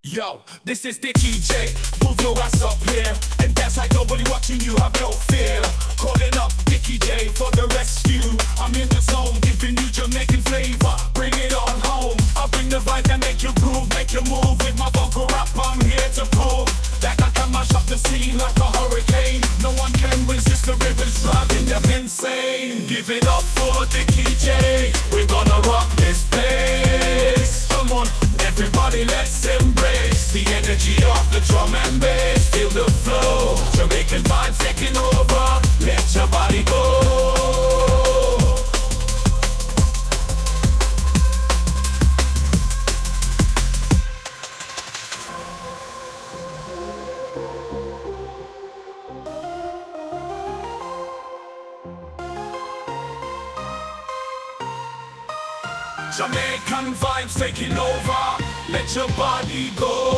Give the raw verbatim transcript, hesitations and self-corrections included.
Yo, this is Dickie J. Move your ass up here and dance like nobody watching you. Have no fear. Calling up Dickie J for the rescue. I'm in the zone, giving you Jamaican flavor. Bring it on home. I'll bring the vibe that make you groove, make you move. With my vocal rap, I'm here to prove that I can mash up the scene like a hurricane. No one can resist the rivers driving them insane. Give it up for Dickie J. We're gonna rock this place. Come on, everybody, let's embrace the energy of the drum and bass. Feel the flow, Jamaican vibes taking over. Let your body go. Jamaican vibes taking over. Let your body go.